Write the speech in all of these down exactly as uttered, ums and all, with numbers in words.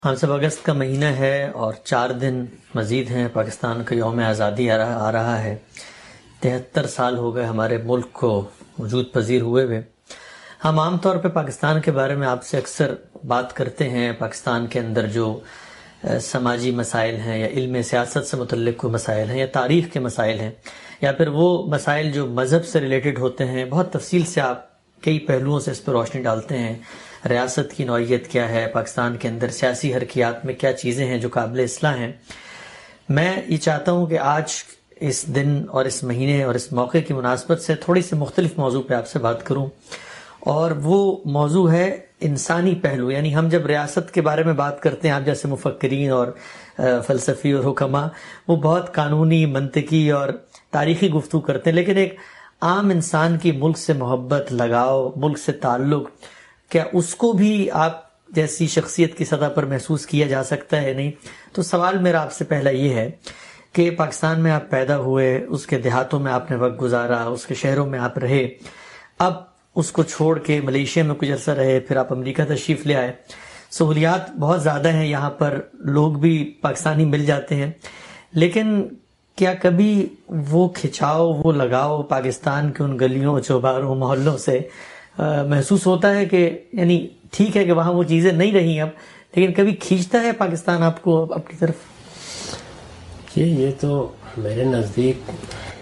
ہم سب اگست کا مہینہ ہے اور چار دن مزید ہیں پاکستان کا یوم آزادی آ رہا آ رہا ہے۔ تہتر سال ہو گئے ہمارے ملک کو وجود پذیر ہوئے ہوئے۔ ہم عام طور پہ پاکستان کے بارے میں آپ سے اکثر بات کرتے ہیں، پاکستان کے اندر جو سماجی مسائل ہیں یا علم سیاست سے متعلق کوئی مسائل ہیں یا تاریخ کے مسائل ہیں یا پھر وہ مسائل جو مذہب سے ریلیٹڈ ہوتے ہیں، بہت تفصیل سے آپ کئی پہلوؤں سے اس پر روشنی ڈالتے ہیں۔ ریاست کی نوعیت کیا ہے، پاکستان کے اندر سیاسی حرکیات میں کیا چیزیں ہیں جو قابل اصلاح ہیں۔ میں یہ چاہتا ہوں کہ آج اس دن اور اس مہینے اور اس موقع کی مناسبت سے تھوڑی سی مختلف موضوع پہ آپ سے بات کروں، اور وہ موضوع ہے انسانی پہلو۔ یعنی ہم جب ریاست کے بارے میں بات کرتے ہیں، آپ جیسے مفکرین اور فلسفی اور حکماء وہ بہت قانونی، منطقی اور تاریخی گفتگو کرتے ہیں، لیکن ایک عام انسان کی ملک سے محبت، لگاؤ، ملک سے تعلق، کیا اس کو بھی آپ جیسی شخصیت کی سطح پر محسوس کیا جا سکتا ہے؟ نہیں۔ تو سوال میرا آپ سے پہلا یہ ہے کہ پاکستان میں آپ پیدا ہوئے، اس کے دیہاتوں میں آپ نے وقت گزارا، اس کے شہروں میں آپ رہے، اب اس کو چھوڑ کے ملیشیا میں کچھ عرصہ رہے، پھر آپ امریکہ تشریف لے آئے۔ سہولیات بہت زیادہ ہیں یہاں پر، لوگ بھی پاکستانی مل جاتے ہیں، لیکن کیا کبھی وہ کھچاؤ، وہ لگاؤ پاکستان کے ان گلیوں، چوباروں، محلوں سے محسوس ہوتا ہے کہ یعنی ٹھیک ہے کہ وہاں وہ چیزیں نہیں رہی اب، لیکن کبھی کھینچتا ہے پاکستان آپ کو اپنی طرف؟ یہ یہ تو میرے نزدیک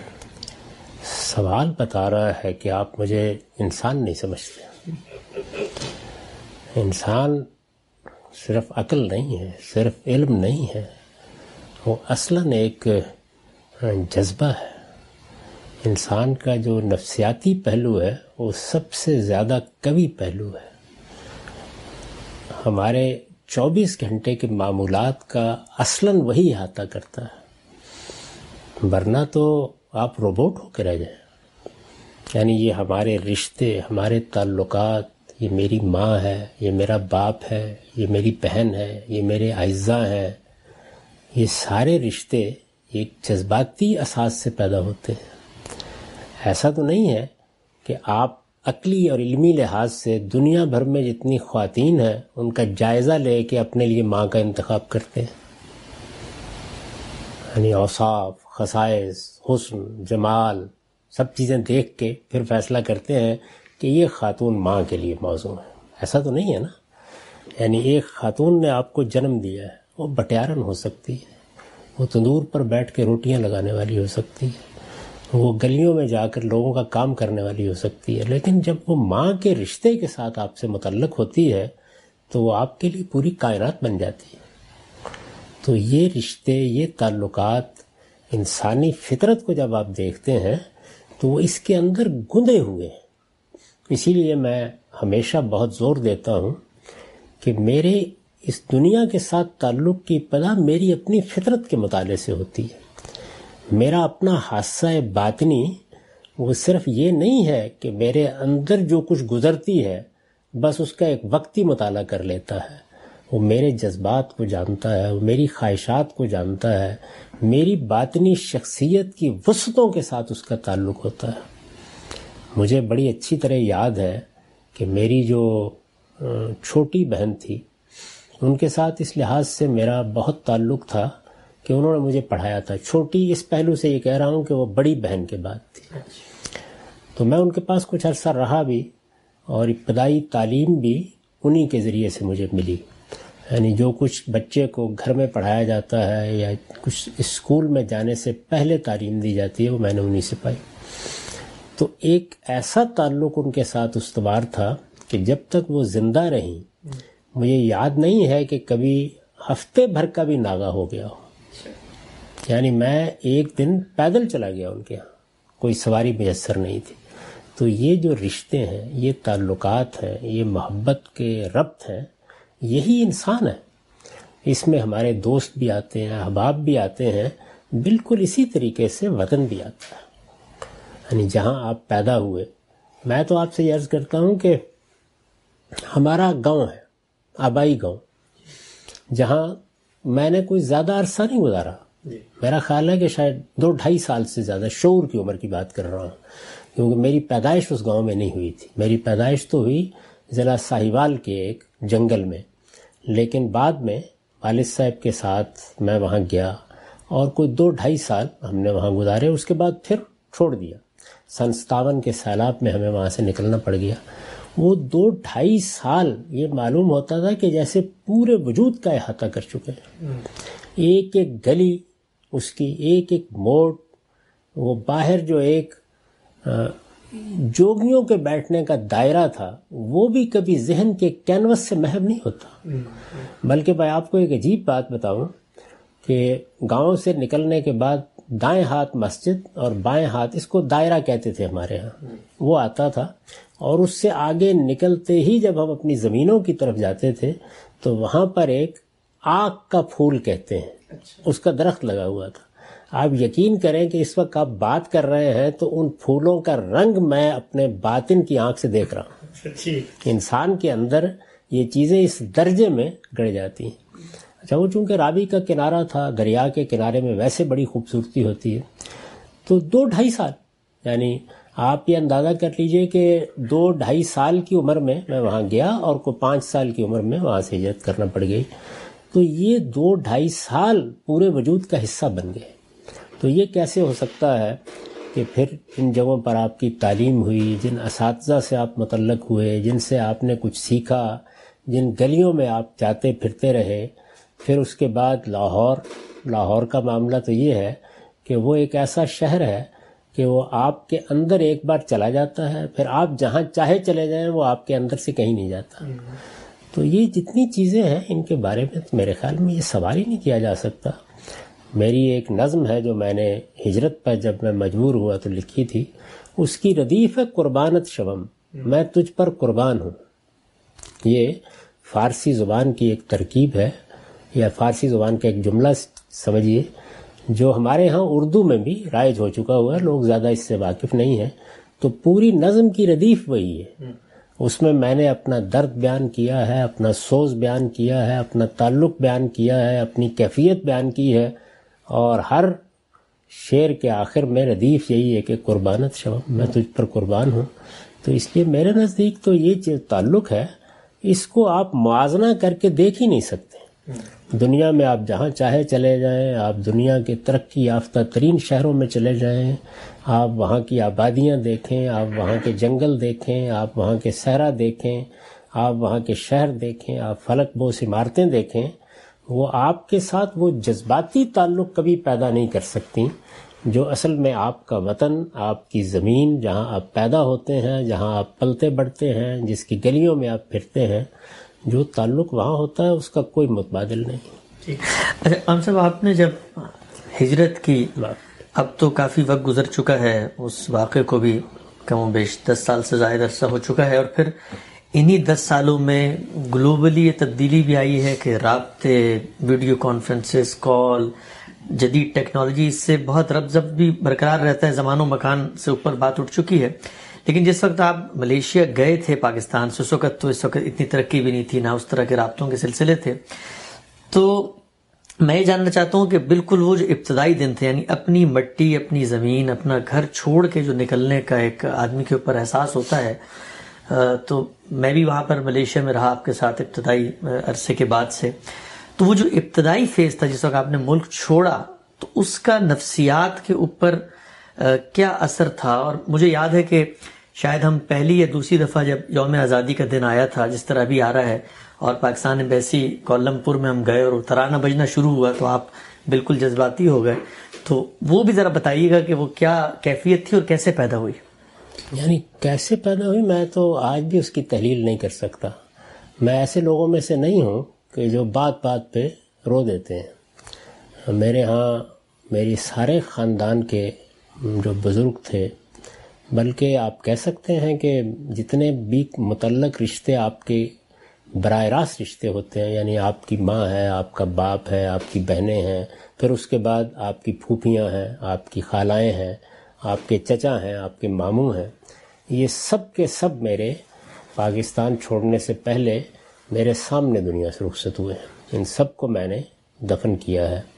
سوال بتا رہا ہے کہ آپ مجھے انسان نہیں سمجھتے۔ انسان صرف عقل نہیں ہے، صرف علم نہیں ہے، وہ اصلاً ایک جذبہ ہے۔ انسان کا جو نفسیاتی پہلو ہے وہ سب سے زیادہ قوی پہلو ہے۔ ہمارے چوبیس گھنٹے کے معمولات کا اصلاً وہی احاطہ کرتا ہے، ورنہ تو آپ روبوٹ ہو کے رہ جائیں۔ یعنی یہ ہمارے رشتے، ہمارے تعلقات، یہ میری ماں ہے، یہ میرا باپ ہے، یہ میری بہن ہے، یہ میرے اعزاء ہیں، یہ سارے رشتے ایک جذباتی اساس سے پیدا ہوتے ہیں۔ ایسا تو نہیں ہے کہ آپ عقلی اور علمی لحاظ سے دنیا بھر میں جتنی خواتین ہیں ان کا جائزہ لے کے اپنے لیے ماں کا انتخاب کرتے ہیں، یعنی اوصاف، خصائص، حسن، جمال، سب چیزیں دیکھ کے پھر فیصلہ کرتے ہیں کہ یہ خاتون ماں کے لیے موزوں ہے۔ ایسا تو نہیں ہے نا۔ یعنی ایک خاتون نے آپ کو جنم دیا ہے، وہ بٹیارن ہو سکتی ہے، وہ تندور پر بیٹھ کے روٹیاں لگانے والی ہو سکتی ہے، وہ گلیوں میں جا کر لوگوں کا کام کرنے والی ہو سکتی ہے، لیکن جب وہ ماں کے رشتے کے ساتھ آپ سے متعلق ہوتی ہے تو وہ آپ کے لیے پوری کائنات بن جاتی ہے۔ تو یہ رشتے، یہ تعلقات، انسانی فطرت کو جب آپ دیکھتے ہیں تو وہ اس کے اندر گندے ہوئے ہیں۔ اسی لیے میں ہمیشہ بہت زور دیتا ہوں کہ میرے اس دنیا کے ساتھ تعلق کی ابتدا میری اپنی فطرت کے مطالعے سے ہوتی ہے۔ میرا اپنا حادثہ باطنی وہ صرف یہ نہیں ہے کہ میرے اندر جو کچھ گزرتی ہے بس اس کا ایک وقتی مطالعہ کر لیتا ہے، وہ میرے جذبات کو جانتا ہے، وہ میری خواہشات کو جانتا ہے، میری باطنی شخصیت کی وسعتوں کے ساتھ اس کا تعلق ہوتا ہے۔ مجھے بڑی اچھی طرح یاد ہے کہ میری جو چھوٹی بہن تھی ان کے ساتھ اس لحاظ سے میرا بہت تعلق تھا کہ انہوں نے مجھے پڑھایا تھا۔ چھوٹی اس پہلو سے یہ کہہ رہا ہوں کہ وہ بڑی بہن کے بعد تھی، تو میں ان کے پاس کچھ عرصہ رہا بھی، اور ابتدائی تعلیم بھی انہی کے ذریعے سے مجھے ملی۔ یعنی جو کچھ بچے کو گھر میں پڑھایا جاتا ہے یا کچھ اسکول میں جانے سے پہلے تعلیم دی جاتی ہے وہ میں نے انہی سے پائی۔ تو ایک ایسا تعلق ان کے ساتھ استوار تھا کہ جب تک وہ زندہ رہیں مجھے یاد نہیں ہے کہ کبھی ہفتے بھر کا بھی ناغہ ہو گیا ہو۔ یعنی میں ایک دن پیدل چلا گیا ان کے ہاں، کوئی سواری میسر نہیں تھی۔ تو یہ جو رشتے ہیں، یہ تعلقات ہیں، یہ محبت کے ربط ہیں، یہی انسان ہے۔ اس میں ہمارے دوست بھی آتے ہیں، احباب بھی آتے ہیں، بالکل اسی طریقے سے وطن بھی آتا ہے۔ یعنی جہاں آپ پیدا ہوئے، میں تو آپ سے یہ عرض کرتا ہوں کہ ہمارا گاؤں ہے، آبائی گاؤں، جہاں میں نے کوئی زیادہ عرصہ نہیں گزارا، میرا خیال ہے کہ شاید دو ڈھائی سال سے زیادہ، شعور کی عمر کی بات کر رہا ہوں، کیونکہ میری پیدائش اس گاؤں میں نہیں ہوئی تھی۔ میری پیدائش تو ہوئی ضلع ساہیوال کے ایک جنگل میں، لیکن بعد میں والد صاحب کے ساتھ میں وہاں گیا اور کوئی دو ڈھائی سال ہم نے وہاں گزارے. اس کے بعد پھر چھوڑ دیا. سن ستاون کے سیلاب میں ہمیں وہاں سے نکلنا پڑ گیا. وہ دو ڈھائی سال یہ معلوم ہوتا تھا کہ جیسے پورے وجود کا احاطہ کر چکے ہیں. ایک ایک گلی اس کی، ایک ایک موڑ، وہ باہر جو ایک جوگیوں کے بیٹھنے کا دائرہ تھا وہ بھی کبھی ذہن کے کینوس سے محو نہیں ہوتا. بلکہ میں آپ کو ایک عجیب بات بتاؤں کہ گاؤں سے نکلنے کے بعد دائیں ہاتھ مسجد اور بائیں ہاتھ، اس کو دائرہ کہتے تھے ہمارے ہاں، وہ آتا تھا. اور اس سے آگے نکلتے ہی جب ہم اپنی زمینوں کی طرف جاتے تھے تو وہاں پر ایک آک کا پھول کہتے ہیں، اس کا درخت لگا ہوا تھا. آپ یقین کریں کہ اس وقت آپ بات کر رہے ہیں تو ان پھولوں کا رنگ میں اپنے باطن کی آنکھ سے دیکھ رہا ہوں. انسان کے اندر یہ چیزیں اس درجے میں گڑ جاتی ہیں. اچھا، وہ چونکہ راوی کا کنارہ تھا، دریا کے کنارے میں ویسے بڑی خوبصورتی ہوتی ہے. تو دو ڈھائی سال، یعنی آپ یہ اندازہ کر لیجئے کہ دو ڈھائی سال کی عمر میں میں وہاں گیا اور کوئی پانچ سال کی عمر میں وہاں سے ہجرت کرنا پڑ گئی. تو یہ دو ڈھائی سال پورے وجود کا حصہ بن گئے. تو یہ کیسے ہو سکتا ہے کہ پھر ان جگہوں پر آپ کی تعلیم ہوئی، جن اساتذہ سے آپ متعلق ہوئے، جن سے آپ نے کچھ سیکھا، جن گلیوں میں آپ جاتے پھرتے رہے. پھر اس کے بعد لاہور لاہور کا معاملہ تو یہ ہے کہ وہ ایک ایسا شہر ہے کہ وہ آپ کے اندر ایک بار چلا جاتا ہے، پھر آپ جہاں چاہے چلے جائیں وہ آپ کے اندر سے کہیں نہیں جاتا. تو یہ جتنی چیزیں ہیں ان کے بارے میں میرے خیال میں یہ سوال ہی نہیں کیا جا سکتا. میری ایک نظم ہے جو میں نے ہجرت پر جب میں مجبور ہوا تو لکھی تھی، اس کی ردیف ہے قربانت شوم، میں تجھ پر قربان ہوں. یہ فارسی زبان کی ایک ترکیب ہے، یا فارسی زبان کا ایک جملہ سمجھیے جو ہمارے ہاں اردو میں بھی رائج ہو چکا ہوا ہے، لوگ زیادہ اس سے واقف نہیں ہیں. تو پوری نظم کی ردیف وہی ہے. اس میں میں نے اپنا درد بیان کیا ہے، اپنا سوز بیان کیا ہے، اپنا تعلق بیان کیا ہے، اپنی کیفیت بیان کی ہے. اور ہر شعر کے آخر میں ردیف یہی ہے کہ قربانت شوم، میں تجھ پر قربان ہوں. تو اس لیے میرے نزدیک تو یہ جو تعلق ہے اس کو آپ موازنہ کر کے دیکھ ہی نہیں سکتے. دنیا میں آپ جہاں چاہے چلے جائیں، آپ دنیا کے ترقی یافتہ ترین شہروں میں چلے جائیں، آپ وہاں کی آبادیاں دیکھیں، آپ وہاں کے جنگل دیکھیں، آپ وہاں کے صحرا دیکھیں، آپ وہاں کے شہر دیکھیں، آپ فلک بوس عمارتیں دیکھیں، وہ آپ کے ساتھ وہ جذباتی تعلق کبھی پیدا نہیں کر سکتی جو اصل میں آپ کا وطن، آپ کی زمین، جہاں آپ پیدا ہوتے ہیں، جہاں آپ پلتے بڑھتے ہیں، جس کی گلیوں میں آپ پھرتے ہیں، جو تعلق وہاں ہوتا ہے اس کا کوئی متبادل نہیں. اچھا عام صاحب، آپ نے جب ہجرت کی، اب تو کافی وقت گزر چکا ہے، اس واقعے کو بھی کم و بیش دس سال سے زائد عرصہ ہو چکا ہے، اور پھر انہی دس سالوں میں گلوبلی یہ تبدیلی بھی آئی ہے کہ رابطے، ویڈیو کانفرنسز، کال، جدید ٹیکنالوجی، اس سے بہت ربط ضبط بھی برقرار رہتا ہے. زمان و مکان سے اوپر بات اٹھ چکی ہے. لیکن جس وقت آپ ملیشیا گئے تھے پاکستان سے، اس وقت تو اس وقت اتنی ترقی بھی نہیں تھی، نہ اس طرح کے رابطوں کے سلسلے تھے. تو میں یہ جاننا چاہتا ہوں کہ بالکل وہ جو ابتدائی دن تھے، یعنی اپنی مٹی، اپنی زمین، اپنا گھر چھوڑ کے جو نکلنے کا ایک آدمی کے اوپر احساس ہوتا ہے، تو میں بھی وہاں پر ملیشیا میں رہا آپ کے ساتھ ابتدائی عرصے کے بعد سے. تو وہ جو ابتدائی فیز تھا جس وقت آپ نے ملک چھوڑا، تو اس کا نفسیات کے اوپر کیا اثر تھا؟ اور مجھے یاد ہے کہ شاید ہم پہلی یا دوسری دفعہ جب یوم آزادی کا دن آیا تھا، جس طرح ابھی آ رہا ہے، اور پاکستان ایمبیسی کوالمپور میں ہم گئے اور ترانہ بجنا شروع ہوا تو آپ بالکل جذباتی ہو گئے. تو وہ بھی ذرا بتائیے گا کہ وہ کیا کیفیت تھی اور کیسے پیدا ہوئی؟ یعنی کیسے پیدا ہوئی میں تو آج بھی اس کی تحلیل نہیں کر سکتا. میں ایسے لوگوں میں سے نہیں ہوں کہ جو بات بات پہ رو دیتے ہیں. میرے ہاں میری سارے خاندان کے جو بزرگ تھے، بلکہ آپ کہہ سکتے ہیں کہ جتنے بھی متعلق رشتے آپ کے براہ راست رشتے ہوتے ہیں، یعنی آپ کی ماں ہے، آپ کا باپ ہے، آپ کی بہنیں ہیں، پھر اس کے بعد آپ کی پھوپھیاں ہیں، آپ کی خالائیں ہیں، آپ کے چچا ہیں، آپ کے ماموں ہیں، یہ سب کے سب میرے پاکستان چھوڑنے سے پہلے میرے سامنے دنیا سے رخصت ہوئے ہیں. ان سب کو میں نے دفن کیا ہے.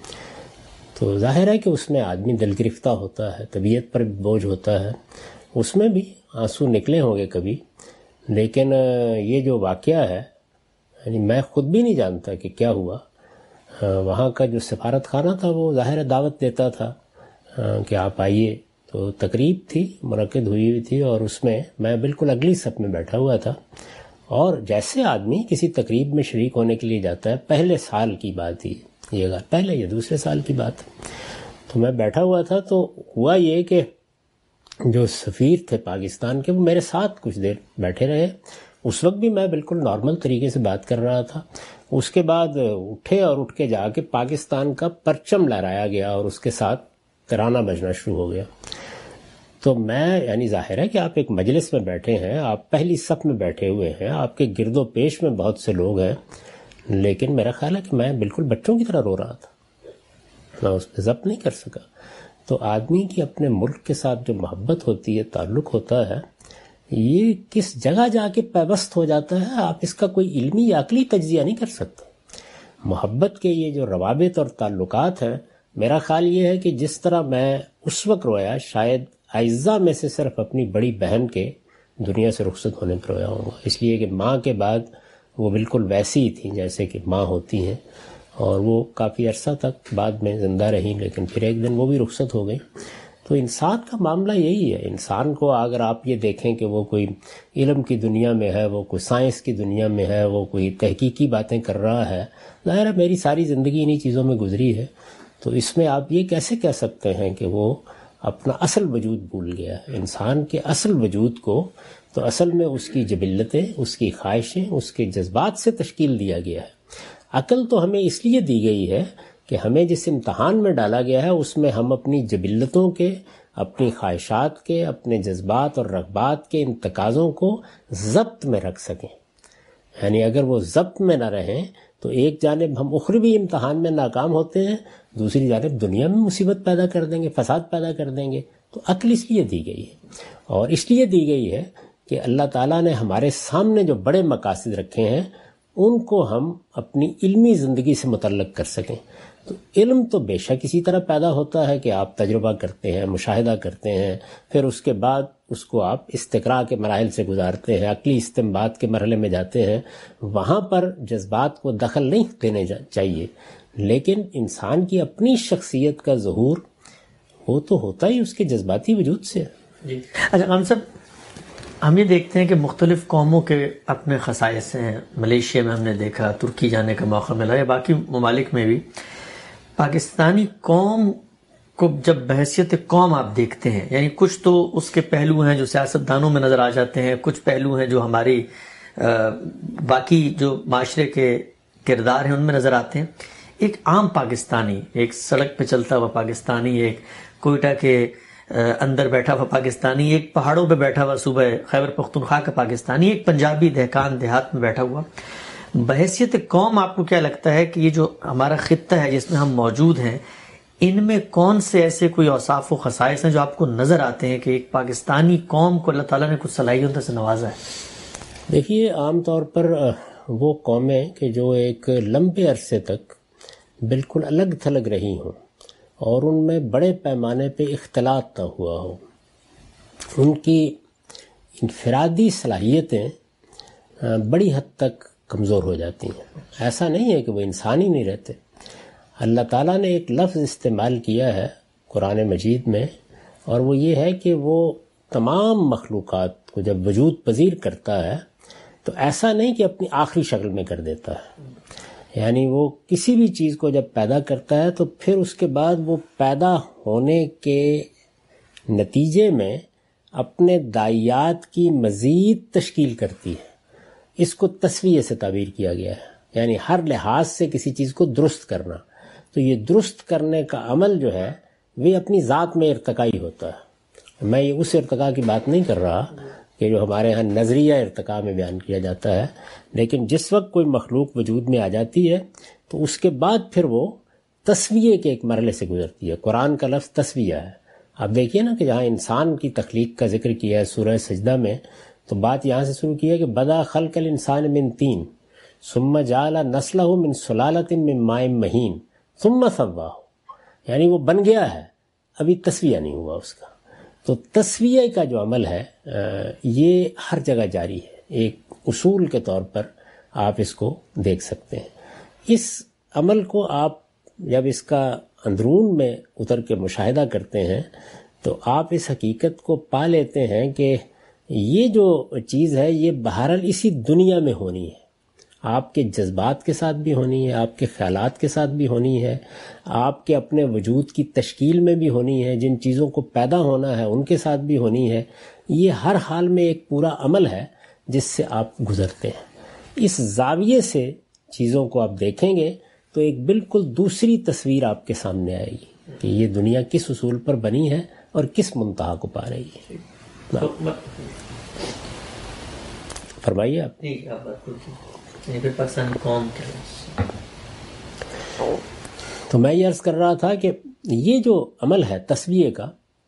تو ظاہر ہے کہ اس میں آدمی دل گرفتہ ہوتا ہے، طبیعت پر بوجھ ہوتا ہے، اس میں بھی آنسو نکلے ہوں گے کبھی. لیکن یہ جو واقعہ ہے یعنی میں خود بھی نہیں جانتا کہ کیا ہوا. وہاں کا جو سفارت خانہ تھا وہ ظاہر دعوت دیتا تھا کہ آپ آئیے، تو تقریب تھی منعقد ہوئی ہوئی تھی، اور اس میں میں بالکل اگلی صف میں بیٹھا ہوا تھا. اور جیسے آدمی کسی تقریب میں شریک ہونے کے لیے جاتا ہے، پہلے سال کی بات تھی یہ، گا پہلے یا دوسرے سال کی بات، تو میں بیٹھا ہوا تھا. تو ہوا یہ کہ جو سفیر تھے پاکستان کے وہ میرے ساتھ کچھ دیر بیٹھے رہے. اس وقت بھی میں بالکل نارمل طریقے سے بات کر رہا تھا. اس کے بعد اٹھے اور اٹھ کے جا کے پاکستان کا پرچم لہرایا گیا اور اس کے ساتھ ترانہ بجنا شروع ہو گیا. تو میں یعنی ظاہر ہے کہ آپ ایک مجلس میں بیٹھے ہیں، آپ پہلی صف میں بیٹھے ہوئے ہیں، آپ کے گرد و پیش میں بہت سے لوگ ہیں، لیکن میرا خیال ہے کہ میں بالکل بچوں کی طرح رو رہا تھا، میں اس پہ ضبط نہیں کر سکا. تو آدمی کی اپنے ملک کے ساتھ جو محبت ہوتی ہے، تعلق ہوتا ہے، یہ کس جگہ جا کے پیوست ہو جاتا ہے، آپ اس کا کوئی علمی یا عقلی تجزیہ نہیں کر سکتے. محبت کے یہ جو روابط اور تعلقات ہیں، میرا خیال یہ ہے کہ جس طرح میں اس وقت رویا، شاید اعزاء میں سے صرف اپنی بڑی بہن کے دنیا سے رخصت ہونے پر رویا ہوں گا، اس لیے کہ ماں کے بعد وہ بالکل ویسی ہی تھیں جیسے کہ ماں ہوتی ہیں، اور وہ کافی عرصہ تک بعد میں زندہ رہیں، لیکن پھر ایک دن وہ بھی رخصت ہو گئی. تو انسان کا معاملہ یہی ہے. انسان کو اگر آپ یہ دیکھیں کہ وہ کوئی علم کی دنیا میں ہے، وہ کوئی سائنس کی دنیا میں ہے، وہ کوئی تحقیقی باتیں کر رہا ہے، ظاہر ہے میری ساری زندگی انہی چیزوں میں گزری ہے، تو اس میں آپ یہ کیسے کہہ سکتے ہیں کہ وہ اپنا اصل وجود بھول گیا ہے. انسان کے اصل وجود کو تو اصل میں اس کی جبلتیں، اس کی خواہشیں، اس کے جذبات سے تشکیل دیا گیا ہے. عقل تو ہمیں اس لیے دی گئی ہے کہ ہمیں جس امتحان میں ڈالا گیا ہے اس میں ہم اپنی جبلتوں کے، اپنی خواہشات کے، اپنے جذبات اور رغبات کے ان تقاضوں کو ضبط میں رکھ سکیں. یعنی اگر وہ ضبط میں نہ رہیں تو ایک جانب ہم اخروی امتحان میں ناکام ہوتے ہیں، دوسری جانب دنیا میں مصیبت پیدا کر دیں گے، فساد پیدا کر دیں گے. تو عقل اس لیے دی گئی ہے، اور اس لیے دی گئی ہے کہ اللہ تعالیٰ نے ہمارے سامنے جو بڑے مقاصد رکھے ہیں ان کو ہم اپنی علمی زندگی سے متعلق کر سکیں. تو علم تو بے شک اسی طرح پیدا ہوتا ہے کہ آپ تجربہ کرتے ہیں، مشاہدہ کرتے ہیں، پھر اس کے بعد اس کو آپ استقراء کے مراحل سے گزارتے ہیں، عقلی استنباط کے مرحلے میں جاتے ہیں. وہاں پر جذبات کو دخل نہیں دینے چاہیے، لیکن انسان کی اپنی شخصیت کا ظہور وہ تو ہوتا ہی اس کے جذباتی وجود سے. جی اچھا خان صاحب، ہم یہ دیکھتے ہیں کہ مختلف قوموں کے اپنے خصائص ہیں. ملیشیا میں ہم نے دیکھا، ترکی جانے کا موقع ملا، یا باقی ممالک میں بھی پاکستانی قوم کو جب بحیثیت قوم آپ دیکھتے ہیں، یعنی کچھ تو اس کے پہلو ہیں جو سیاست دانوں میں نظر آ جاتے ہیں، کچھ پہلو ہیں جو ہماری باقی جو معاشرے کے کردار ہیں ان میں نظر آتے ہیں. ایک عام پاکستانی، ایک سڑک پہ چلتا ہوا پاکستانی، ایک کوئٹہ کے اندر بیٹھا ہوا پاکستانی، ایک پہاڑوں پہ بیٹھا ہوا صوبہ خیبر پختونخوا کا پاکستانی، ایک پنجابی دہقان دیہات میں بیٹھا ہوا، بحیثیت قوم آپ کو کیا لگتا ہے کہ یہ جو ہمارا خطہ ہے جس میں ہم موجود ہیں، ان میں کون سے ایسے کوئی اوصاف و خصائص ہیں جو آپ کو نظر آتے ہیں کہ ایک پاکستانی قوم کو اللہ تعالیٰ نے کچھ صلاحیتوں سے نوازا ہے؟ دیکھیے، عام طور پر وہ قومیں کہ جو ایک لمبے عرصے تک بالکل الگ تھلگ رہی ہوں اور ان میں بڑے پیمانے پہ اختلاط نہ ہوا ہو، ان کی انفرادی صلاحیتیں بڑی حد تک کمزور ہو جاتی ہیں. ایسا نہیں ہے کہ وہ انسان ہی نہیں رہتے. اللہ تعالیٰ نے ایک لفظ استعمال کیا ہے قرآن مجید میں، اور وہ یہ ہے کہ وہ تمام مخلوقات کو جب وجود پذیر کرتا ہے تو ایسا نہیں کہ اپنی آخری شکل میں کر دیتا ہے. یعنی وہ کسی بھی چیز کو جب پیدا کرتا ہے تو پھر اس کے بعد وہ پیدا ہونے کے نتیجے میں اپنے داعیات کی مزید تشکیل کرتی ہے. اس کو تسویہ سے تعبیر کیا گیا ہے، یعنی ہر لحاظ سے کسی چیز کو درست کرنا. تو یہ درست کرنے کا عمل جو ہے وہ اپنی ذات میں ارتقائی ہوتا ہے. میں یہ اس ارتقاء کی بات نہیں کر رہا کہ جو ہمارے ہاں نظریہ ارتقاء میں بیان کیا جاتا ہے، لیکن جس وقت کوئی مخلوق وجود میں آ جاتی ہے تو اس کے بعد پھر وہ تسویہ کے ایک مرحلے سے گزرتی ہے. قرآن کا لفظ تسویہ ہے. آپ دیکھیے نا کہ جہاں انسان کی تخلیق کا ذکر کیا ہے سورہ سجدہ میں، تو بات یہاں سے شروع کی ہے کہ بدا خلق الانسان من تین ثم جعل نسلہ من سلالۃ من ماء مہین ثم سواہ. یعنی وہ بن گیا ہے، ابھی تسویہ نہیں ہوا اس کا. تو تسویہ کا جو عمل ہے یہ ہر جگہ جاری ہے. ایک اصول کے طور پر آپ اس کو دیکھ سکتے ہیں. اس عمل کو آپ جب اس کا اندرون میں اتر کے مشاہدہ کرتے ہیں تو آپ اس حقیقت کو پا لیتے ہیں کہ یہ جو چیز ہے یہ بہرحال اسی دنیا میں ہونی ہے. آپ کے جذبات کے ساتھ بھی ہونی ہے, آپ کے خیالات کے ساتھ بھی ہونی ہے, آپ کے اپنے وجود کی تشکیل میں بھی ہونی ہے, جن چیزوں کو پیدا ہونا ہے ان کے ساتھ بھی ہونی ہے. یہ ہر حال میں ایک پورا عمل ہے جس سے آپ گزرتے ہیں. اس زاویے سے چیزوں کو آپ دیکھیں گے تو ایک بالکل دوسری تصویر آپ کے سامنے آئے گی کہ یہ دنیا کس اصول پر بنی ہے اور کس منتہا کو پا رہی ہے. فرمائیے آپ. پاکستانی قوم کے تو میں یہ عرض کر رہا تھا کہ یہ جو عمل ہے تصویے کا,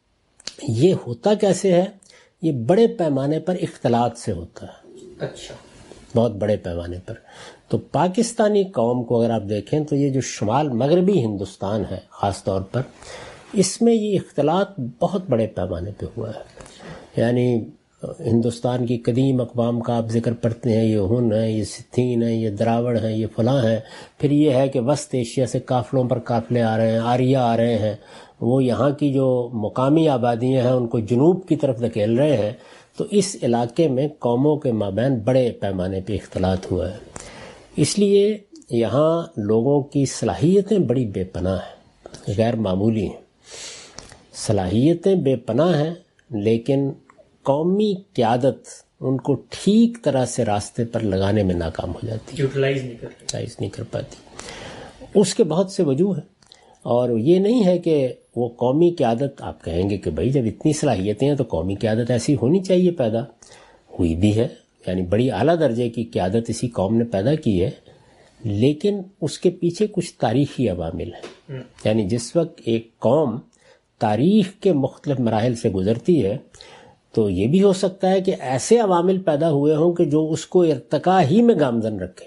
یہ ہوتا کیسے ہے؟ یہ بڑے پیمانے پر اختلاط سے ہوتا ہے. اچھا. بہت بڑے پیمانے پر. تو پاکستانی قوم کو اگر آپ دیکھیں تو یہ جو شمال مغربی ہندوستان ہے خاص طور پر, اس میں یہ اختلاط بہت بڑے پیمانے پہ ہوا ہے. یعنی ہندوستان کی قدیم اقوام کا آپ ذکر پڑھتے ہیں, یہ ہن ہیں, یہ ستھین ہیں, یہ دراوڑ ہیں, یہ فلاں ہیں. پھر یہ ہے کہ وسط ایشیا سے قافلوں پر قافلے آ رہے ہیں, آریہ آ رہے ہیں, وہ یہاں کی جو مقامی آبادیاں ہیں ان کو جنوب کی طرف دھکیل رہے ہیں. تو اس علاقے میں قوموں کے مابین بڑے پیمانے پہ اختلاط ہوا ہے. اس لیے یہاں لوگوں کی صلاحیتیں بڑی بے پناہ ہیں, غیر معمولی ہیں. صلاحیتیں بے پناہ ہیں لیکن قومی قیادت ان کو ٹھیک طرح سے راستے پر لگانے میں ناکام ہو جاتی ہے, یوٹیلائز نہیں کر یوٹیلائز نہیں کر پاتی. اس کے بہت سے وجوہ ہیں, اور یہ نہیں ہے کہ وہ قومی قیادت, آپ کہیں گے کہ بھائی جب اتنی صلاحیتیں ہیں تو قومی قیادت ایسی ہونی چاہیے, پیدا ہوئی بھی ہے, یعنی بڑی اعلیٰ درجے کی قیادت اسی قوم نے پیدا کی ہے, لیکن اس کے پیچھے کچھ تاریخی عوامل ہیں. یعنی جس وقت ایک قوم تاریخ کے مختلف مراحل سے گزرتی ہے تو یہ بھی ہو سکتا ہے کہ ایسے عوامل پیدا ہوئے ہوں کہ جو اس کو ارتقاء ہی میں گامزن رکھیں,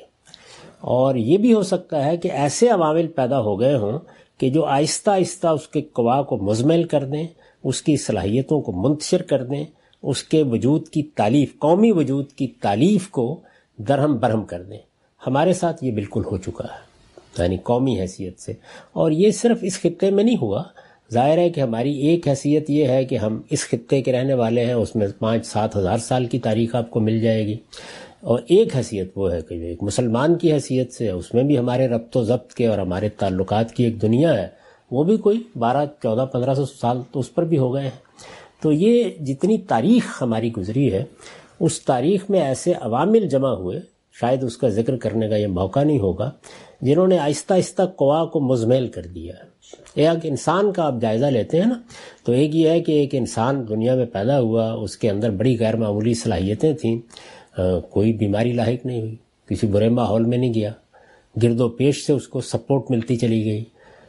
اور یہ بھی ہو سکتا ہے کہ ایسے عوامل پیدا ہو گئے ہوں کہ جو آہستہ آہستہ اس کے قوا کو مزمل کر دیں, اس کی صلاحیتوں کو منتشر کر دیں, اس کے وجود کی تالیف, قومی وجود کی تالیف کو درہم برہم کر دیں. ہمارے ساتھ یہ بالکل ہو چکا ہے, یعنی قومی حیثیت سے. اور یہ صرف اس خطے میں نہیں ہوا. ظاہر ہے کہ ہماری ایک حیثیت یہ ہے کہ ہم اس خطے کے رہنے والے ہیں, اس میں پانچ سات ہزار سال کی تاریخ آپ کو مل جائے گی. اور ایک حیثیت وہ ہے کہ ایک مسلمان کی حیثیت سے, اس میں بھی ہمارے ربط و ضبط کے اور ہمارے تعلقات کی ایک دنیا ہے, وہ بھی کوئی بارہ چودہ پندرہ سو سال تو اس پر بھی ہو گئے ہیں. تو یہ جتنی تاریخ ہماری گزری ہے, اس تاریخ میں ایسے عوامل جمع ہوئے, شاید اس کا ذکر کرنے کا یہ موقع نہیں ہوگا, جنہوں نے آہستہ آہستہ قوا کو مزمل کر دیا ہے. ایک انسان کا آپ جائزہ لیتے ہیں نا, تو ایک یہ ہے کہ ایک انسان دنیا میں پیدا ہوا, اس کے اندر بڑی غیر معمولی صلاحیتیں تھیں, کوئی بیماری لاحق نہیں ہوئی, کسی برے ماحول میں نہیں گیا, گرد و پیش سے اس کو سپورٹ ملتی چلی گئی,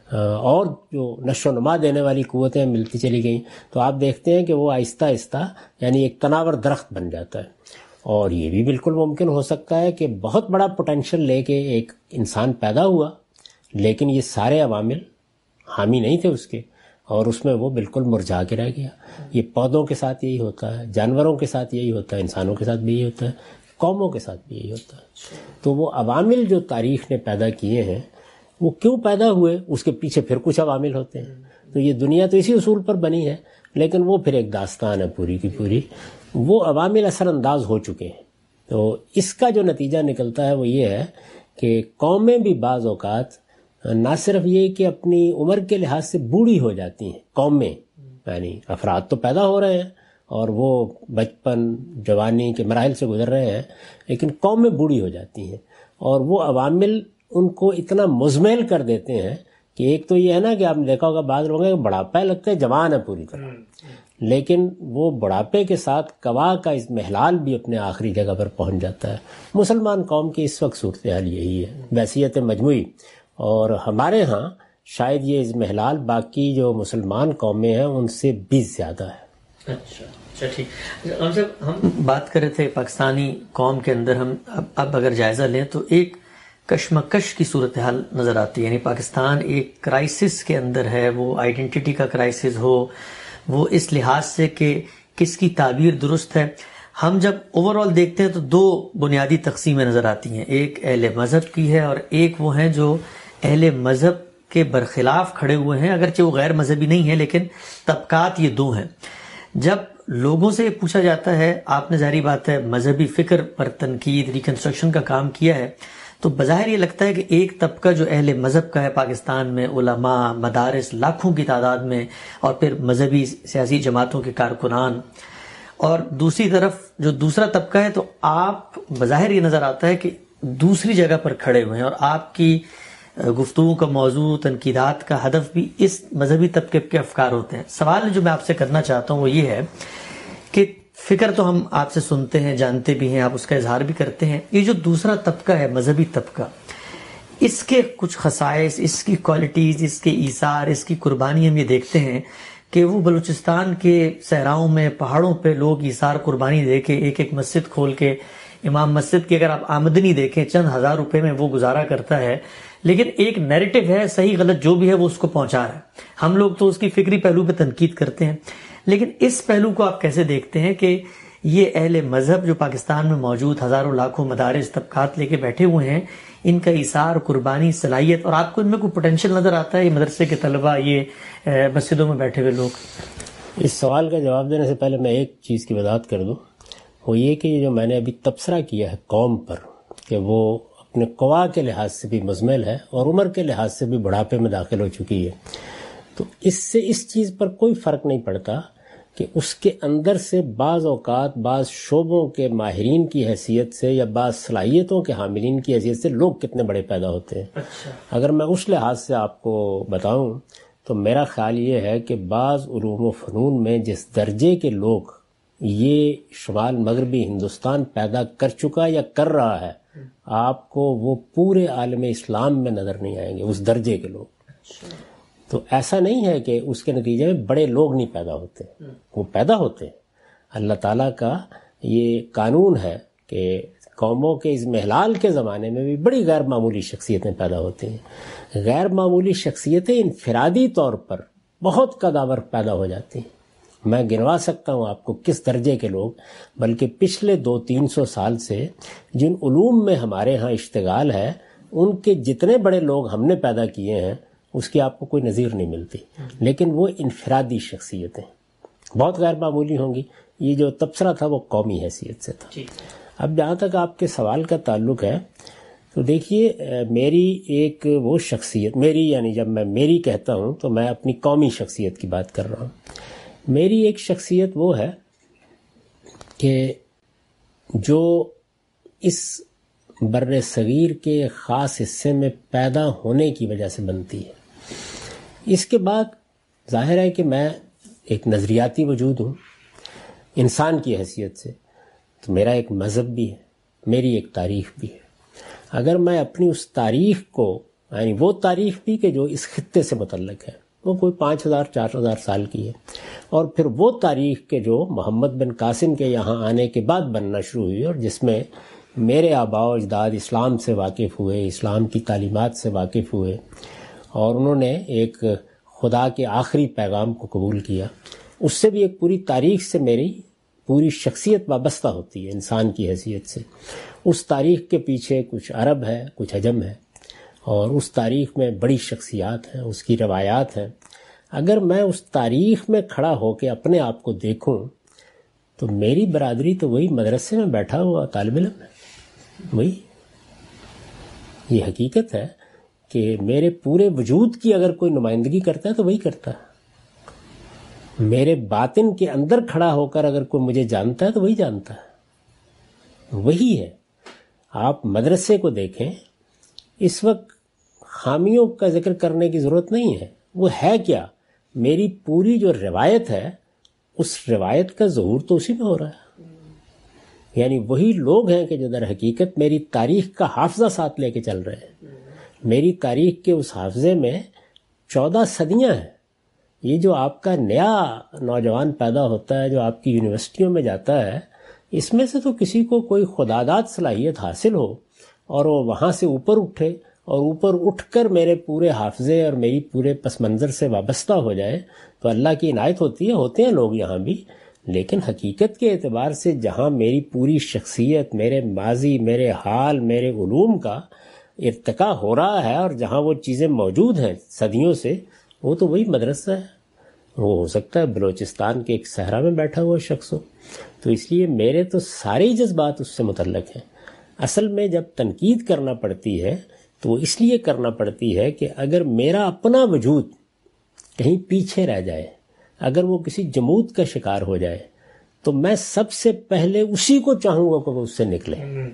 اور جو نشو و نما دینے والی قوتیں ملتی چلی گئیں. تو آپ دیکھتے ہیں کہ وہ آہستہ آہستہ یعنی ایک تناور درخت بن جاتا ہے. اور یہ بھی بالکل ممکن ہو سکتا ہے کہ بہت بڑا پوٹینشیل لے کے ایک انسان پیدا ہوا, لیکن یہ سارے عوامل حامی نہیں تھے اس کے, اور اس میں وہ بالکل مرجھا کے رہ گیا. یہ پودوں کے ساتھ یہی ہوتا ہے, جانوروں کے ساتھ یہی ہوتا ہے, انسانوں کے ساتھ بھی یہی ہوتا ہے, قوموں کے ساتھ بھی یہی ہوتا ہے. تو وہ عوامل جو تاریخ نے پیدا کیے ہیں وہ کیوں پیدا ہوئے, اس کے پیچھے پھر کچھ عوامل ہوتے ہیں. تو یہ دنیا تو اسی اصول پر بنی ہے, لیکن وہ پھر ایک داستان ہے پوری کی پوری. وہ عوامل اثر انداز ہو چکے ہیں. تو اس کا جو نتیجہ نکلتا ہے وہ یہ ہے کہ قومیں بھی بعض اوقات نہ صرف یہ کہ اپنی عمر کے لحاظ سے بوڑھی ہو جاتی ہیں, قومیں یعنی افراد تو پیدا ہو رہے ہیں اور وہ بچپن جوانی کے مراحل سے گزر رہے ہیں, لیکن قومیں بوڑھی ہو جاتی ہیں, اور وہ عوامل ان کو اتنا مزمل کر دیتے ہیں کہ ایک تو یہ ہے نا کہ آپ نے دیکھا ہوگا بعض لوگوں کا بڑھاپا لگتا ہے جوان ہے پوری طرح, لیکن وہ بڑھاپے کے ساتھ قوا کا اس محلال بھی اپنے آخری جگہ پر پہنچ جاتا ہے. مسلمان قوم کی اس وقت صورتحال یہی ہے بحیثیت مجموعی, اور ہمارے ہاں شاید یہ اضمحلال باقی جو مسلمان قومیں ہیں ان سے بھی زیادہ ہے. اچھا اچھا ٹھیک. ہم سب ہم بات کر رہے تھے پاکستانی قوم کے اندر, ہم اب اب اگر جائزہ لیں تو ایک کشمکش کی صورتحال نظر آتی ہے. یعنی پاکستان ایک کرائسس کے اندر ہے, وہ آئیڈینٹی کا کرائسس ہو, وہ اس لحاظ سے کہ کس کی تعبیر درست ہے. ہم جب اوور آل دیکھتے ہیں تو دو بنیادی تقسیمیں نظر آتی ہیں، ایک اہل مذہب کی ہے اور ایک وہ ہیں جو اہل مذہب کے برخلاف کھڑے ہوئے ہیں، اگرچہ وہ غیر مذہبی نہیں ہیں لیکن طبقات یہ دو ہیں۔ جب لوگوں سے پوچھا جاتا ہے، آپ نے ظاہری بات ہے مذہبی فکر پر تنقید ریکنسٹرکشن کا کام کیا ہے، تو بظاہر یہ لگتا ہے کہ ایک طبقہ جو اہل مذہب کا ہے پاکستان میں، علماء، مدارس لاکھوں کی تعداد میں، اور پھر مذہبی سیاسی جماعتوں کے کارکنان، اور دوسری طرف جو دوسرا طبقہ ہے، تو آپ بظاہر یہ نظر آتا ہے کہ دوسری جگہ پر کھڑے ہوئے ہیں، اور آپ کی گفتگو کا موضوع، تنقیدات کا ہدف بھی اس مذہبی طبقے کے افکار ہوتے ہیں۔ سوال جو میں آپ سے کرنا چاہتا ہوں وہ یہ ہے کہ فکر تو ہم آپ سے سنتے ہیں، جانتے بھی ہیں، آپ اس کا اظہار بھی کرتے ہیں، یہ جو دوسرا طبقہ ہے مذہبی طبقہ، اس کے کچھ خصائص، اس کی کوالٹیز، اس کے ایثار، اس کی قربانی ہم یہ دیکھتے ہیں کہ وہ بلوچستان کے صحراؤں میں، پہاڑوں پہ لوگ ایثار قربانی دے کے ایک ایک مسجد کھول کے، امام مسجد کی اگر آپ آمدنی دیکھیں چند ہزار روپے میں وہ گزارا کرتا ہے، لیکن ایک نیریٹو ہے، صحیح غلط جو بھی ہے وہ اس کو پہنچا رہا ہے۔ ہم لوگ تو اس کی فکری پہلو پہ تنقید کرتے ہیں، لیکن اس پہلو کو آپ کیسے دیکھتے ہیں کہ یہ اہل مذہب جو پاکستان میں موجود ہزاروں لاکھوں مدارس طبقات لے کے بیٹھے ہوئے ہیں، ان کا ایثار، قربانی، صلاحیت، اور آپ کو ان میں کوئی پوٹینشیل نظر آتا ہے؟ یہ مدرسے کے طلبہ، یہ مسجدوں میں بیٹھے ہوئے لوگ۔ اس سوال کا جواب دینے سے پہلے میں ایک چیز کی وضاحت کر دوں، وہ یہ کہ یہ جو میں نے ابھی تبصرہ کیا ہے قوم پر کہ وہ اپنے قوا کے لحاظ سے بھی مزمل ہے اور عمر کے لحاظ سے بھی بڑھاپے میں داخل ہو چکی ہے، تو اس سے اس چیز پر کوئی فرق نہیں پڑتا کہ اس کے اندر سے بعض اوقات بعض شعبوں کے ماہرین کی حیثیت سے یا بعض صلاحیتوں کے حاملین کی حیثیت سے لوگ کتنے بڑے پیدا ہوتے ہیں۔ اچھا، اگر میں اس لحاظ سے آپ کو بتاؤں تو میرا خیال یہ ہے کہ بعض علوم و فنون میں جس درجے کے لوگ یہ شمال مغربی ہندوستان پیدا کر چکا یا کر رہا ہے، آپ کو وہ پورے عالم اسلام میں نظر نہیں آئیں گے اس درجے کے لوگ۔ تو ایسا نہیں ہے کہ اس کے نتیجے میں بڑے لوگ نہیں پیدا ہوتے، وہ پیدا ہوتے ہیں۔ اللہ تعالیٰ کا یہ قانون ہے کہ قوموں کے اس محلال کے زمانے میں بھی بڑی غیر معمولی شخصیتیں پیدا ہوتی ہیں۔ غیر معمولی شخصیتیں انفرادی طور پر بہت قداور پیدا ہو جاتی ہیں۔ میں گنوا سکتا ہوں آپ کو کس درجے کے لوگ، بلکہ پچھلے دو تین سو سال سے جن علوم میں ہمارے ہاں اشتغال ہے، ان کے جتنے بڑے لوگ ہم نے پیدا کیے ہیں اس کی آپ کو کوئی نظیر نہیں ملتی، لیکن وہ انفرادی شخصیتیں بہت غیر معمولی ہوں گی۔ یہ جو تبصرہ تھا وہ قومی حیثیت سے تھا۔ اب جہاں تک آپ کے سوال کا تعلق ہے تو دیکھیے، میری ایک وہ شخصیت، میری یعنی جب میں میری کہتا ہوں تو میں اپنی قومی شخصیت کی بات کر رہا ہوں۔ میری ایک شخصیت وہ ہے کہ جو اس بر صغیر کے خاص حصے میں پیدا ہونے کی وجہ سے بنتی ہے۔ اس کے بعد ظاہر ہے کہ میں ایک نظریاتی وجود ہوں انسان کی حیثیت سے، تو میرا ایک مذہب بھی ہے، میری ایک تاریخ بھی ہے۔ اگر میں اپنی اس تاریخ کو، یعنی وہ تاریخ بھی کہ جو اس خطے سے متعلق ہے، وہ کوئی پانچ ہزار چار ہزار سال کی ہے، اور پھر وہ تاریخ کے جو محمد بن قاسم کے یہاں آنے کے بعد بننا شروع ہوئی اور جس میں میرے آباء و اجداد اسلام سے واقف ہوئے، اسلام کی تعلیمات سے واقف ہوئے، اور انہوں نے ایک خدا کے آخری پیغام کو قبول کیا، اس سے بھی ایک پوری تاریخ سے میری پوری شخصیت وابستہ ہوتی ہے انسان کی حیثیت سے۔ اس تاریخ کے پیچھے کچھ عرب ہے، کچھ عجم ہے، اور اس تاریخ میں بڑی شخصیات ہیں، اس کی روایات ہیں۔ اگر میں اس تاریخ میں کھڑا ہو کے اپنے آپ کو دیکھوں تو میری برادری تو وہی مدرسے میں بیٹھا ہوا طالب علم ہے، وہی۔ یہ حقیقت ہے کہ میرے پورے وجود کی اگر کوئی نمائندگی کرتا ہے تو وہی کرتا ہے۔ میرے باطن کے اندر کھڑا ہو کر اگر کوئی مجھے جانتا ہے تو وہی جانتا ہے، وہی ہے۔ آپ مدرسے کو دیکھیں، اس وقت خامیوں کا ذکر کرنے کی ضرورت نہیں ہے، وہ ہے کیا؟ میری پوری جو روایت ہے اس روایت کا ظہور تو اسی میں ہو رہا ہے، یعنی وہی لوگ ہیں کہ جو در حقیقت میری تاریخ کا حافظہ ساتھ لے کے چل رہے ہیں۔ میری تاریخ کے اس حافظے میں چودہ صدیاں ہیں۔ یہ جو آپ کا نیا نوجوان پیدا ہوتا ہے، جو آپ کی یونیورسٹیوں میں جاتا ہے، اس میں سے تو کسی کو کوئی خداداد صلاحیت حاصل ہو اور وہ وہاں سے اوپر اٹھے اور اوپر اٹھ کر میرے پورے حافظے اور میری پورے پس منظر سے وابستہ ہو جائے تو اللہ کی عنایت ہوتی ہے۔ ہوتے ہیں لوگ یہاں بھی، لیکن حقیقت کے اعتبار سے جہاں میری پوری شخصیت، میرے ماضی، میرے حال، میرے علوم کا ارتقاء ہو رہا ہے اور جہاں وہ چیزیں موجود ہیں صدیوں سے، وہ تو وہی مدرسہ ہے. وہ ہو سکتا ہے بلوچستان کے ایک صحرا میں بیٹھا ہوا شخص ہو. تو اس لیے میرے تو سارے ہی جذبات اس سے متعلق ہیں. اصل میں جب تنقید کرنا پڑتی ہے تو وہ اس لیے کرنا پڑتی ہے کہ اگر میرا اپنا وجود کہیں پیچھے رہ جائے، اگر وہ کسی جمود کا شکار ہو جائے، تو میں سب سے پہلے اسی کو چاہوں گا کہ وہ اس سے نکلے.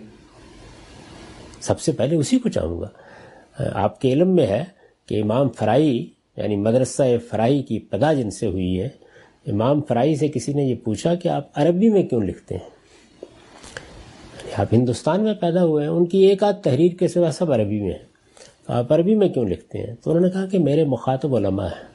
سب سے پہلے اسی کو چاہوں گا. آپ کے علم میں ہے کہ امام فرائی، یعنی مدرسہ فرائی کی ابتدا جن سے ہوئی ہے، امام فرائی سے کسی نے یہ پوچھا کہ آپ عربی میں کیوں لکھتے ہیں؟ آپ ہندوستان میں پیدا ہوئے ہیں، ان کی ایک آدھ تحریر کے سوا سب عربی میں ہیں، آپ عربی میں کیوں لکھتے ہیں؟ تو انہوں نے کہا کہ میرے مخاطب علماء ہیں،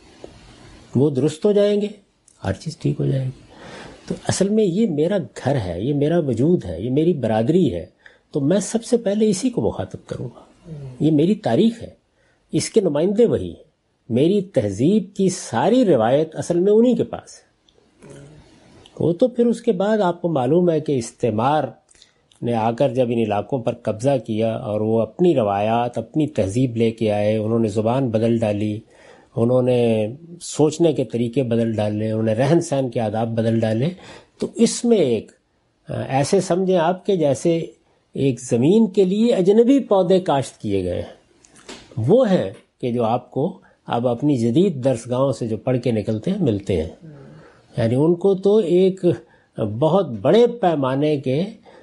وہ درست ہو جائیں گے، ہر چیز ٹھیک ہو جائے گی. تو اصل میں یہ میرا گھر ہے، یہ میرا وجود ہے، یہ میری برادری ہے، تو میں سب سے پہلے اسی کو مخاطب کروں گا. یہ میری تاریخ ہے، اس کے نمائندے وہی ہیں. میری تہذیب کی ساری روایت اصل میں انہی کے پاس ہے. وہ تو پھر اس کے بعد آپ کو معلوم ہے کہ استعمار نے آ کر جب ان علاقوں پر قبضہ کیا اور وہ اپنی روایات، اپنی تہذیب لے کے آئے، انہوں نے زبان بدل ڈالی، انہوں نے سوچنے کے طریقے بدل ڈالے، انہوں نے رہن سہن کے آداب بدل ڈالے. تو اس میں ایک ایسے سمجھیں آپ کے جیسے ایک زمین کے لیے اجنبی پودے کاشت کیے گئے ہیں، وہ ہیں کہ جو آپ کو اب اپنی جدید درسگاہوں سے جو پڑھ کے نکلتے ہیں ملتے ہیں. یعنی ان کو تو ایک بہت بڑے پیمانے کے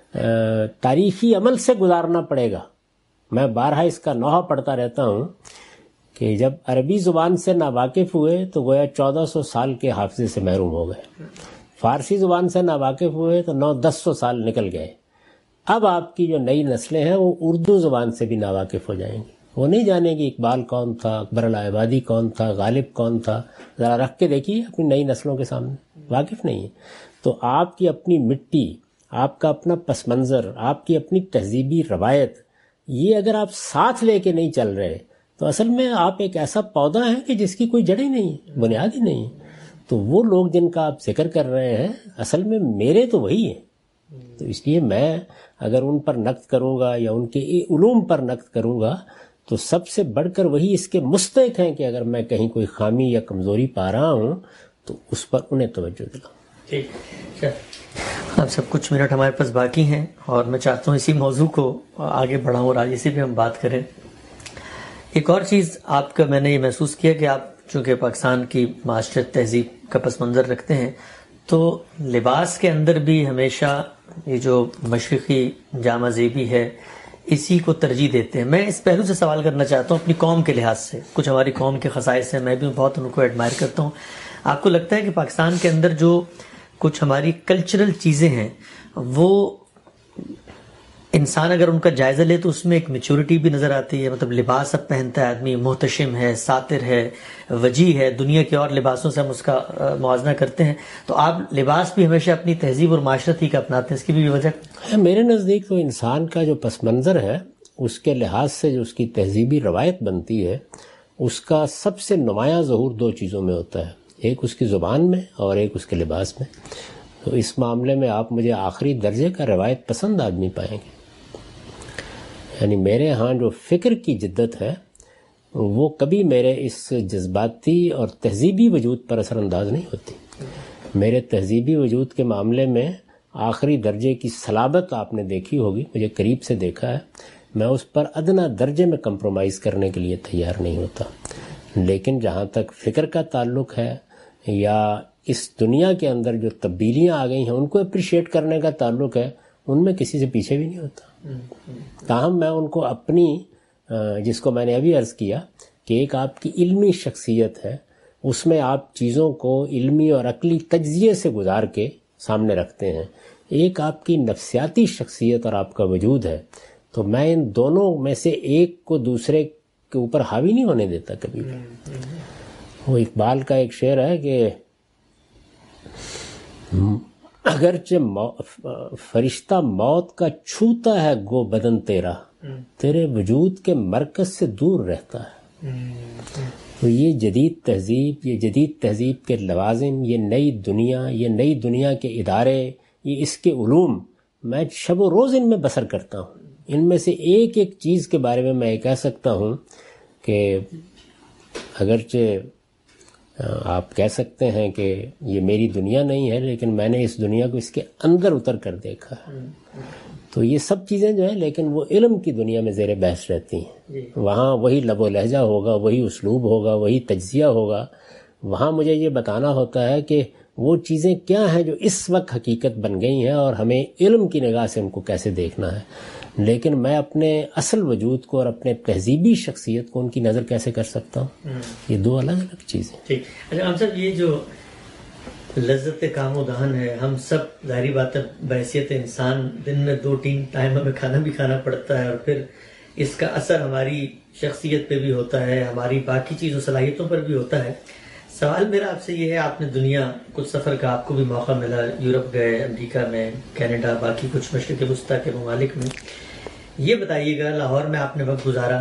تاریخی عمل سے گزارنا پڑے گا. میں بارہا اس کا نوحہ پڑھتا رہتا ہوں کہ جب عربی زبان سے ناواقف ہوئے تو گویا چودہ سو سال کے حافظے سے محروم ہو گئے، فارسی زبان سے ناواقف ہوئے تو نو دس سو سال نکل گئے. اب آپ کی جو نئی نسلیں ہیں وہ اردو زبان سے بھی ناواقف ہو جائیں گی، وہ نہیں جانیں گی اقبال کون تھا، اکبر الآبادی کون تھا، غالب کون تھا. ذرا رکھ کے دیکھیے اپنی نئی نسلوں کے سامنے، واقف نہیں ہے. تو آپ کی اپنی مٹی، آپ کا اپنا پس منظر، آپ کی اپنی تہذیبی روایت، یہ اگر آپ ساتھ لے کے نہیں چل رہے تو اصل میں آپ ایک ایسا پودا ہے کہ جس کی کوئی جڑیں نہیں ہے، بنیاد ہی نہیں ہے. تو وہ لوگ جن کا آپ ذکر کر رہے ہیں اصل میں میرے تو وہی ہیں. تو اس لیے میں اگر ان پر نقد کروں گا یا ان کے علوم پر نقد کروں گا تو سب سے بڑھ کر وہی اس کے مستحق ہیں کہ اگر میں کہیں کوئی خامی یا کمزوری پا رہا ہوں تو اس پر انہیں توجہ دلاؤں. ٹھیک، اب سب کچھ منٹ ہمارے پاس باقی ہیں اور میں چاہتا ہوں اسی موضوع کو آگے بڑھاؤں اور آج اسی پہ ہم بات کریں. ایک اور چیز آپ کا میں نے یہ محسوس کیا کہ آپ چونکہ پاکستان کی معاشرت تہذیب کا پس منظر رکھتے ہیں تو لباس کے اندر بھی ہمیشہ یہ جو مشرقی جامہ زیبی ہے اسی کو ترجیح دیتے ہیں. میں اس پہلو سے سوال کرنا چاہتا ہوں اپنی قوم کے لحاظ سے. کچھ ہماری قوم کے خصائص ہیں، میں بھی بہت ان کو ایڈمائر کرتا ہوں. آپ کو لگتا ہے کہ پاکستان کے اندر جو کچھ ہماری کلچرل چیزیں ہیں وہ انسان اگر ان کا جائزہ لے تو اس میں ایک میچورٹی بھی نظر آتی ہے؟ مطلب لباس اب پہنتا ہے آدمی، محتشم ہے، ساتر ہے، وجی ہے، دنیا کے اور لباسوں سے ہم اس کا موازنہ کرتے ہیں. تو آپ لباس بھی ہمیشہ اپنی تہذیب اور معاشرت ہی کا اپناتے ہیں، اس کی بھی وجہ؟ میرے نزدیک تو انسان کا جو پس منظر ہے اس کے لحاظ سے جو اس کی تہذیبی روایت بنتی ہے اس کا سب سے نمایاں ظہور دو چیزوں میں ہوتا ہے، ایک اس کی زبان میں اور ایک اس کے لباس میں. تو اس معاملے میں آپ مجھے آخری درجے کا روایت پسند آدمی پائیں گے. یعنی میرے ہاں جو فکر کی جدت ہے وہ کبھی میرے اس جذباتی اور تہذیبی وجود پر اثر انداز نہیں ہوتی. میرے تہذیبی وجود کے معاملے میں آخری درجے کی صلابت آپ نے دیکھی ہوگی، مجھے قریب سے دیکھا ہے، میں اس پر ادنا درجے میں کمپرومائز کرنے کے لیے تیار نہیں ہوتا. لیکن جہاں تک فکر کا تعلق ہے یا اس دنیا کے اندر جو تبدیلیاں آ گئی ہیں ان کو اپریشیٹ کرنے کا تعلق ہے، ان میں کسی سے پیچھے بھی نہیں ہوتا. تاہم میں ان کو اپنی، جس کو میں نے ابھی عرض کیا کہ ایک آپ کی علمی شخصیت ہے، اس میں آپ چیزوں کو علمی اور عقلی تجزیے سے گزار کے سامنے رکھتے ہیں. ایک آپ کی نفسیاتی شخصیت اور آپ کا وجود ہے، تو میں ان دونوں میں سے ایک کو دوسرے کے اوپر حاوی نہیں ہونے دیتا کبھی بھی. وہ اقبال کا ایک شعر ہے کہ اگرچہ فرشتہ موت کا چھوتا ہے گو بدن تیرا، تیرے وجود کے مرکز سے دور رہتا ہے. تو یہ جدید تہذیب، یہ جدید تہذیب کے لوازم، یہ نئی دنیا، یہ نئی دنیا کے ادارے، یہ اس کے علوم، میں شب و روز ان میں بسر کرتا ہوں. ان میں سے ایک ایک چیز کے بارے میں میں یہ کہہ سکتا ہوں کہ اگرچہ آپ کہہ سکتے ہیں کہ یہ میری دنیا نہیں ہے، لیکن میں نے اس دنیا کو اس کے اندر اتر کر دیکھا ہے. تو یہ سب چیزیں جو ہیں، لیکن وہ علم کی دنیا میں زیر بحث رہتی ہیں. وہاں وہی لب و لہجہ ہوگا، وہی اسلوب ہوگا، وہی تجزیہ ہوگا. وہاں مجھے یہ بتانا ہوتا ہے کہ وہ چیزیں کیا ہیں جو اس وقت حقیقت بن گئی ہیں اور ہمیں علم کی نگاہ سے ان کو کیسے دیکھنا ہے. لیکن میں اپنے اصل وجود کو اور اپنے تہذیبی شخصیت کو ان کی نظر کیسے کر سکتا ہوں؟ یہ دو الگ الگ چیزیں. ٹھیک. اچھا ہم صاحب، یہ جو لذت کام و دہن ہے، ہم سب ظاہری بات ہے بحیثیت انسان دن میں دو تین ٹائم ہمیں کھانا بھی کھانا پڑتا ہے، اور پھر اس کا اثر ہماری شخصیت پہ بھی ہوتا ہے، ہماری باقی چیز و صلاحیتوں پر بھی ہوتا ہے. سوال میرا آپ سے یہ ہے، آپ نے دنیا کچھ سفر کا آپ کو بھی موقع ملا، یورپ گئے، امریکہ میں، کینیڈا، باقی کچھ مشرق وسطیٰ کے ممالک میں. یہ بتائیے گا، لاہور میں آپ نے وقت گزارا،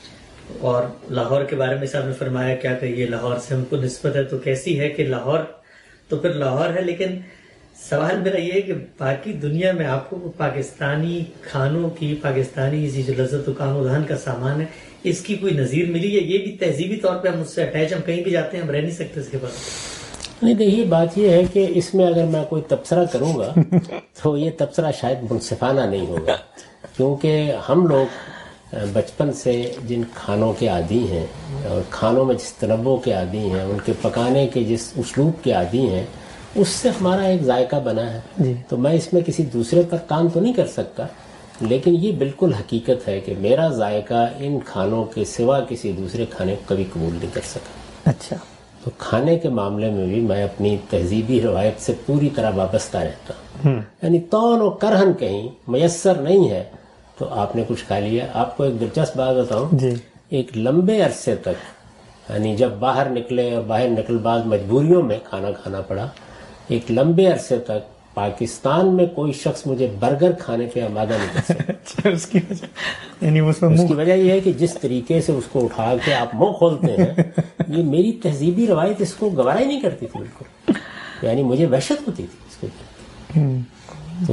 اور لاہور کے بارے میں صاحب نے فرمایا کیا کہ یہ لاہور سے ہم کو نسبت ہے، تو کیسی ہے کہ لاہور تو پھر لاہور ہے. لیکن سوال میرا یہ ہے کہ باقی دنیا میں آپ کو پاکستانی کھانوں کی، پاکستانی اسی جو لذت و کام و دہن کا سامان ہے، اس کی کوئی نظیر ملی ہے؟ یہ بھی تہذیبی طور پہ ہم اس سے اٹیچ، ہم کہیں بھی جاتے ہیں ہم رہ نہیں سکتے اس کے بعد. نہیں دیکھیے، بات یہ ہے کہ اس میں اگر میں کوئی تبصرہ کروں گا تو یہ تبصرہ شاید منصفانہ نہیں ہوگا، کیونکہ ہم لوگ بچپن سے جن کھانوں کے عادی ہیں اور کھانوں میں جس تنوع کے عادی ہیں، ان کے پکانے کے جس اسلوب کے عادی ہیں، اس سے ہمارا ایک ذائقہ بنا ہے. تو میں اس میں کسی دوسرے پر کام تو نہیں کر سکتا، لیکن یہ بالکل حقیقت ہے کہ میرا ذائقہ ان کھانوں کے سوا کسی دوسرے کھانے کو کبھی قبول نہیں کر سکا. اچھا. تو کھانے کے معاملے میں بھی میں اپنی تہذیبی روایت سے پوری طرح وابستہ رہتا ہوں. یعنی تون و کرہن کہیں میسر نہیں ہے تو آپ نے کچھ کھا لیا. آپ کو ایک دلچسپ بات بتاؤں، ایک لمبے عرصے تک، یعنی جب باہر نکلے اور باہر نکل بعد مجبوریوں میں کھانا کھانا پڑا، ایک لمبے عرصے تک پاکستان میں کوئی شخص مجھے برگر کھانے پہ آمادہ نہیں کر سکتا. اس کی وجہ یعنی اس میں اس کی وجہ یہ ہے کہ جس طریقے سے اس کو اٹھا کے آپ منہ کھولتے ہیں، یہ میری تہذیبی روایت اس کو گوارا ہی نہیں کرتی تھی بالکل. یعنی مجھے وحشت ہوتی تھی اس کو. تو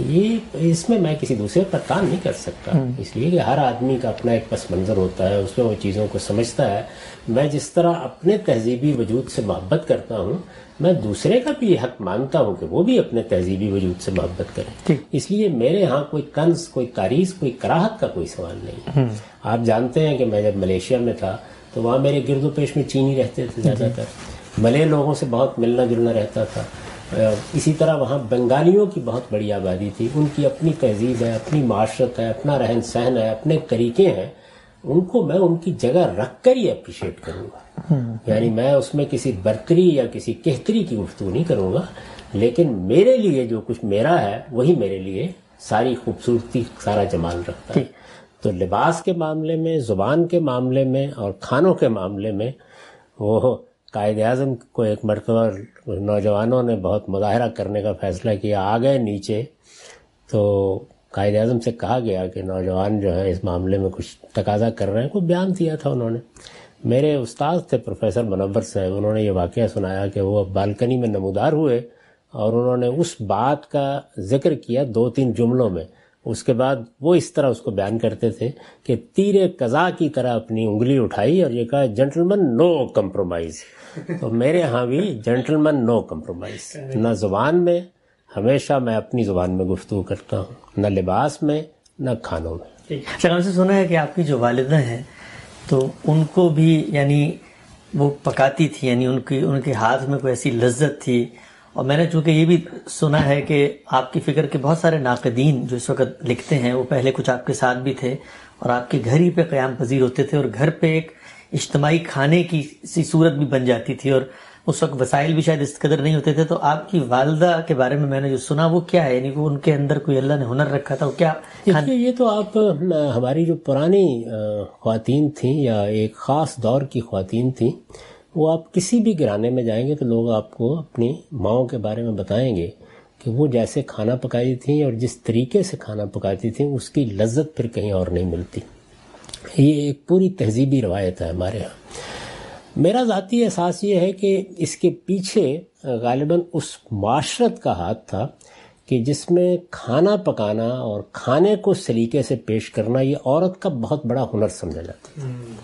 یہ اس میں میں کسی دوسرے پر کام نہیں کر سکتا، اس لیے کہ ہر آدمی کا اپنا ایک پس منظر ہوتا ہے، اس میں وہ چیزوں کو سمجھتا ہے. میں جس طرح اپنے تہذیبی وجود سے محبت کرتا ہوں، میں دوسرے کا بھی یہ حق مانتا ہوں کہ وہ بھی اپنے تہذیبی وجود سے محبت کرے. اس لیے میرے ہاں کوئی طنز، کوئی تاریخ، کوئی کراہت کا کوئی سوال نہیں. آپ جانتے ہیں کہ میں جب ملیشیا میں تھا تو وہاں میرے گرد و پیش میں چینی رہتے تھے زیادہ تر، ملے لوگوں سے بہت ملنا جلنا رہتا تھا. اسی طرح وہاں بنگالیوں کی بہت بڑی آبادی تھی، ان کی اپنی تہذیب ہے، اپنی معاشرت ہے، اپنا رہن سہن ہے، اپنے طریقے ہیں. ان کو میں ان کی جگہ رکھ کر ہی اپریشیٹ کروں گا. یعنی میں اس میں کسی برتری یا کسی کہتری کی گفتگو نہیں کروں گا، لیکن میرے لیے جو کچھ میرا ہے وہی میرے لیے ساری خوبصورتی، سارا جمال رکھتا ہے. تو لباس کے معاملے میں، زبان کے معاملے میں اور کھانوں کے معاملے میں وہ قائد اعظم کو ایک مرتبہ نوجوانوں نے بہت مظاہرہ کرنے کا فیصلہ کیا، آ گئے نیچے، تو قائد اعظم سے کہا گیا کہ نوجوان جو ہیں اس معاملے میں کچھ تقاضا کر رہے ہیں. کوئی بیان دیا تھا انہوں نے. میرے استاد تھے پروفیسر منور صاحب، انہوں نے یہ واقعہ سنایا کہ وہ بالکنی میں نمودار ہوئے اور انہوں نے اس بات کا ذکر کیا دو تین جملوں میں. اس کے بعد وہ اس طرح اس کو بیان کرتے تھے کہ تیر قضا کی طرح اپنی انگلی اٹھائی اور یہ کہا جنٹلمن نو کمپرومائز. تو میرے ہاں بھی جنٹلمن نو کمپرومائز. نہ زبان میں، ہمیشہ میں اپنی زبان میں گفتگو کرتا ہوں، نہ لباس میں نہ کھانوں میں. اچھا، ہم سے سنا ہے کہ آپ کی جو والدہ ہیں تو ان کو بھی یعنی وہ پکاتی تھی، یعنی ان کی ان کے ہاتھ میں کوئی ایسی لذت تھی. اور میں نے چونکہ یہ بھی سنا ہے کہ آپ کی فکر کے بہت سارے ناقدین جو اس وقت لکھتے ہیں وہ پہلے کچھ آپ کے ساتھ بھی تھے اور آپ کے گھر ہی پہ قیام پذیر ہوتے تھے، اور گھر پہ ایک اجتماعی کھانے کی سی صورت بھی بن جاتی تھی، اور اس وقت وسائل بھی شاید اس قدر نہیں ہوتے تھے. تو آپ کی والدہ کے بارے میں میں نے جو سنا وہ کیا ہے، یعنی وہ ان کے اندر کوئی اللہ نے ہنر رکھا تھا، وہ کیا؟ یہ تو آپ ہماری جو پرانی خواتین تھیں یا ایک خاص دور کی خواتین تھیں، وہ آپ کسی بھی گھرانے میں جائیں گے تو لوگ آپ کو اپنی ماؤں کے بارے میں بتائیں گے کہ وہ جیسے کھانا پکائی تھیں اور جس طریقے سے کھانا پکاتی تھیں اس کی لذت پھر کہیں اور نہیں ملتی. یہ ایک پوری تہذیبی روایت ہے ہمارے ہاں. میرا ذاتی احساس یہ ہے کہ اس کے پیچھے غالباً اس معاشرت کا ہاتھ تھا کہ جس میں کھانا پکانا اور کھانے کو سلیقے سے پیش کرنا یہ عورت کا بہت بڑا ہنر سمجھا جاتا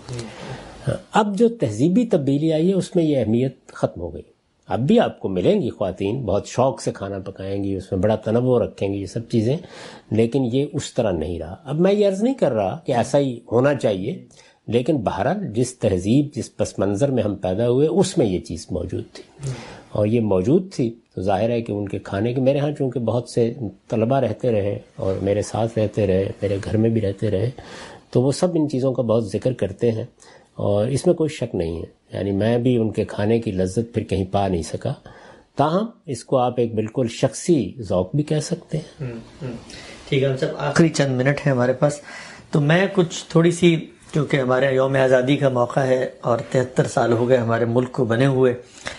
ہے. اب جو تہذیبی تبدیلی آئی ہے اس میں یہ اہمیت ختم ہو گئی. اب بھی آپ کو ملیں گی خواتین بہت شوق سے کھانا پکائیں گی، اس میں بڑا تنوع رکھیں گی، یہ سب چیزیں، لیکن یہ اس طرح نہیں رہا. اب میں یہ عرض نہیں کر رہا کہ ایسا ہی ہونا چاہیے، لیکن بہرحال جس تہذیب جس پس منظر میں ہم پیدا ہوئے اس میں یہ چیز موجود تھی، اور یہ موجود تھی تو ظاہر ہے کہ ان کے کھانے کے، میرے ہاں چونکہ بہت سے طلبہ رہتے رہے اور میرے ساتھ رہتے رہے، میرے گھر میں بھی رہتے رہے، تو وہ سب ان چیزوں کا بہت ذکر کرتے ہیں، اور اس میں کوئی شک نہیں ہے. یعنی میں بھی ان کے کھانے کی لذت پھر کہیں پا نہیں سکا، تاہم اس کو آپ ایک بالکل شخصی ذوق بھی کہہ سکتے ہیں. ٹھیک ہے ہم سب، آخری چند منٹ ہے ہمارے پاس، تو میں کچھ تھوڑی سی، کیونکہ ہمارے یوم آزادی کا موقع ہے اور تہتر سال ہو گئے ہمارے ملک کو بنے ہوئے،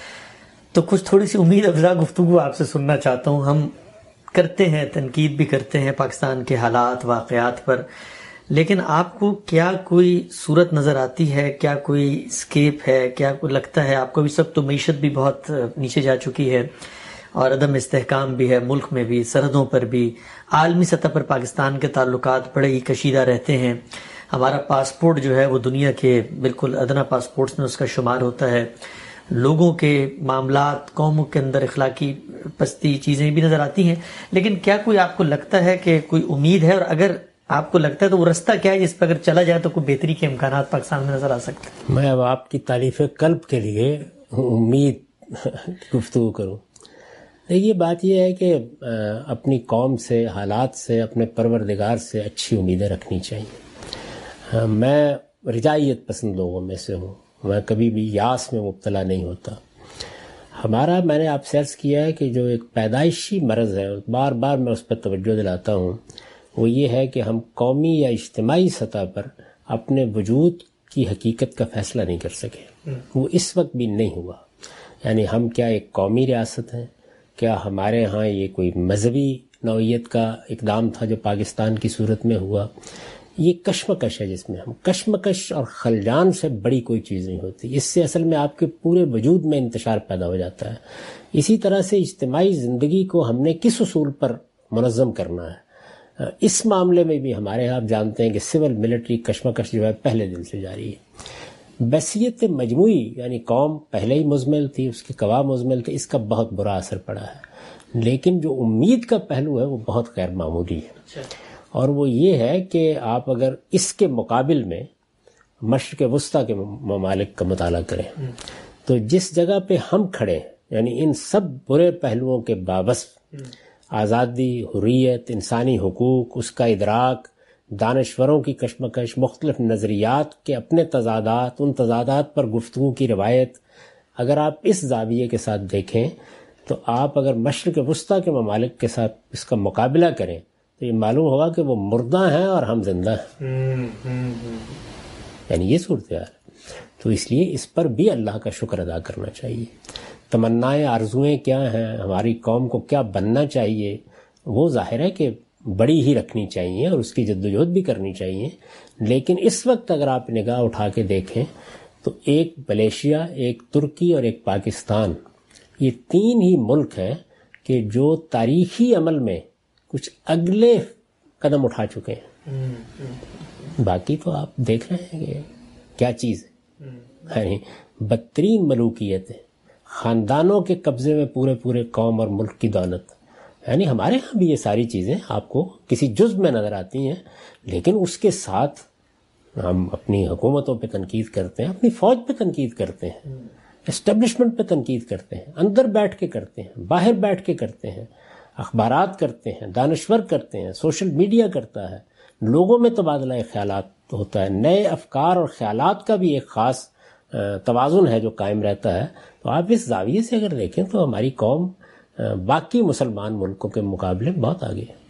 تو کچھ تھوڑی سی امید افزا گفتگو آپ سے سننا چاہتا ہوں. ہم کرتے ہیں، تنقید بھی کرتے ہیں پاکستان کے حالات واقعات پر، لیکن آپ کو کیا کوئی صورت نظر آتی ہے، کیا کوئی اسکیپ ہے، کیا کوئی لگتا ہے آپ کو؟ بھی سب تو معیشت بھی بہت نیچے جا چکی ہے اور عدم استحکام بھی ہے ملک میں بھی، سرحدوں پر بھی، عالمی سطح پر پاکستان کے تعلقات بڑے ہی کشیدہ رہتے ہیں. ہمارا پاسپورٹ جو ہے وہ دنیا کے بالکل ادنا پاسپورٹس میں اس کا شمار ہوتا ہے. لوگوں کے معاملات، قوموں کے اندر اخلاقی پستی چیزیں بھی نظر آتی ہیں، لیکن کیا کوئی آپ کو لگتا ہے کہ کوئی امید ہے؟ اور اگر آپ کو لگتا ہے تو وہ رستہ کیا ہے جس پہ اگر چلا جائے تو کوئی بہتری کے امکانات پاکستان میں نظر آ سکتے ہیں؟ میں اب آپ کی تعریف قلب کے لیے امید گفتگو کروں. یہ بات یہ ہے کہ اپنی قوم سے، حالات سے، اپنے پروردگار سے اچھی امیدیں رکھنی چاہیے. میں رجائیت پسند لوگوں میں سے ہوں، میں کبھی بھی یاس میں مبتلا نہیں ہوتا. ہمارا، میں نے آپ سے عرض کیا ہے کہ جو ایک پیدائشی مرض ہے، بار بار میں اس پر توجہ دلاتا ہوں، وہ یہ ہے کہ ہم قومی یا اجتماعی سطح پر اپنے وجود کی حقیقت کا فیصلہ نہیں کر سکے. وہ اس وقت بھی نہیں ہوا. یعنی ہم کیا ایک قومی ریاست ہیں؟ کیا ہمارے ہاں یہ کوئی مذہبی نوعیت کا اقدام تھا جو پاکستان کی صورت میں ہوا؟ یہ کشمکش ہے جس میں ہم، کشمکش اور خلجان سے بڑی کوئی چیز نہیں ہوتی. اس سے اصل میں آپ کے پورے وجود میں انتشار پیدا ہو جاتا ہے. اسی طرح سے اجتماعی زندگی کو ہم نے کس اصول پر منظم کرنا ہے، اس معاملے میں بھی ہمارے آپ جانتے ہیں کہ سول ملٹری کشمکش جو ہے پہلے دن سے جاری ہے. بحثیت مجموعی یعنی قوم پہلے ہی مزمل تھی، اس کے قوا مزمل تھے، اس کا بہت برا اثر پڑا ہے. لیکن جو امید کا پہلو ہے وہ بہت غیر معمولی ہے، اور وہ یہ ہے کہ آپ اگر اس کے مقابل میں مشرق وسطیٰ کے ممالک کا مطالعہ کریں تو جس جگہ پہ ہم کھڑے ہیں، یعنی ان سب برے پہلوؤں کے وابستہ آزادی، حریت، انسانی حقوق، اس کا ادراک، دانشوروں کی کشمکش، مختلف نظریات کے اپنے تضادات، ان تضادات پر گفتگو کی روایت، اگر آپ اس زاویے کے ساتھ دیکھیں تو آپ اگر مشرق وسطیٰ کے ممالک کے ساتھ اس کا مقابلہ کریں تو یہ معلوم ہوگا کہ وہ مردہ ہیں اور ہم زندہ ہیں. یعنی یہ صورتحال. تو اس لیے اس پر بھی اللہ کا شکر ادا کرنا چاہیے. تمنائیں، آرزوئیں کیا ہیں، ہماری قوم کو کیا بننا چاہیے، وہ ظاہر ہے کہ بڑی ہی رکھنی چاہیے اور اس کی جدوجہد بھی کرنی چاہیے. لیکن اس وقت اگر آپ نگاہ اٹھا کے دیکھیں تو ایک ملیشیا، ایک ترکی اور ایک پاکستان، یہ تین ہی ملک ہیں کہ جو تاریخی عمل میں کچھ اگلے قدم اٹھا چکے ہیں. باقی تو آپ دیکھ رہے ہیں کہ کیا چیز ہے، یعنی بدترین ملوکیت ہے، خاندانوں کے قبضے میں پورے پورے قوم اور ملک کی دولت. یعنی ہمارے ہاں بھی یہ ساری چیزیں آپ کو کسی جزء میں نظر آتی ہیں، لیکن اس کے ساتھ ہم اپنی حکومتوں پہ تنقید کرتے ہیں، اپنی فوج پہ تنقید کرتے ہیں، اسٹیبلشمنٹ پہ تنقید کرتے ہیں، اندر بیٹھ کے کرتے ہیں، باہر بیٹھ کے کرتے ہیں، اخبارات کرتے ہیں، دانشور کرتے ہیں، سوشل میڈیا کرتا ہے، لوگوں میں تبادلہ خیالات ہوتا ہے، نئے افکار اور خیالات کا بھی ایک خاص توازن ہے جو قائم رہتا ہے. تو آپ اس زاویے سے اگر دیکھیں تو ہماری قوم باقی مسلمان ملکوں کے مقابلے بہت آگے ہے.